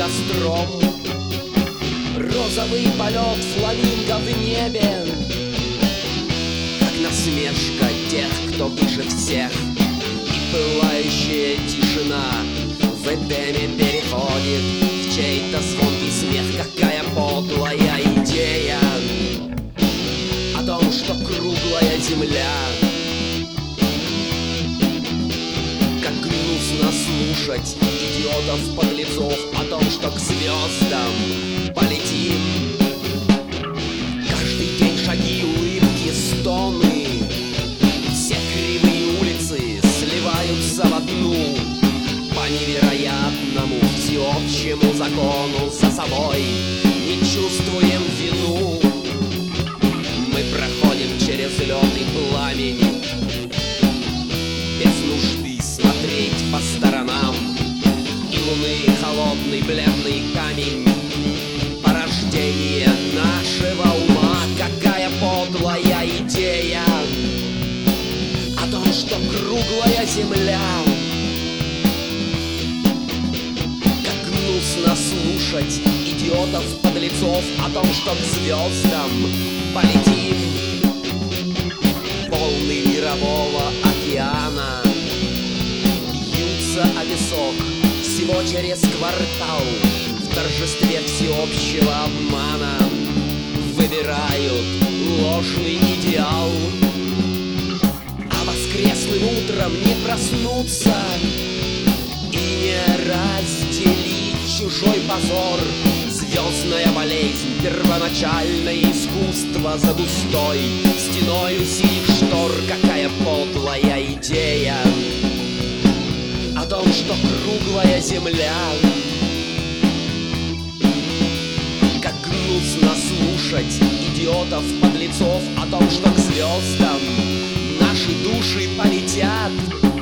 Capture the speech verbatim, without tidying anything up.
костром. Розовый полет фламинго в небе, как насмешка тех, кто выше всех. И пылающая тишина в Эдеме переходит в чей-то звонкий смех. Какая подлая идея о том, что круглая земля. Как грустно слушать идиотов-подлецов о том, что к звездам полетим. Каждый день шаги, улыбки, стоны, все кривые улицы сливаются в одну. По невероятному всеобщему закону за собой не чувствуем вину. Мы проходим через лед и пламень без нужды смотреть по сторонам. И луны холодный бледный камень, порождение нашего ума. Какая подлая идея о том, что круглая земля. Как грустно слушать идиотов-подлецов о том, что к звездам полетим. Волны мирового океана бьются о висок всего через квартал. В торжестве всеобщего обмана выбирают ложный идеал. А воскресным утром не проснуться и не разделить чужой позор. Звездная болезнь, первоначальное искусство за густой стеной синих штор. Какая подлая идея о том, что круглая земля. Как грустно слушать идиотов-подлецов о том, что к звездам наши души полетят.